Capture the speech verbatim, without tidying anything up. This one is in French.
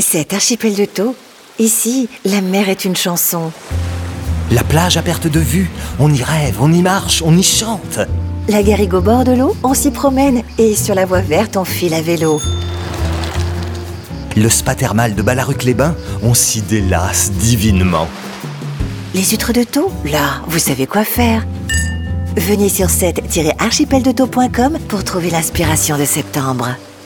Cet archipel de Thau, ici, la mer est une chanson. La plage à perte de vue, on y rêve, on y marche, on y chante. La garrigue au bord de l'eau, on s'y promène et sur la voie verte, on file à vélo. Le spa thermal de Ballaruc-les-Bains, on s'y délasse divinement. Les huîtres de Thau, là, vous savez quoi faire. Venez sur sept tiret archipel de thau point com pour trouver l'inspiration de septembre.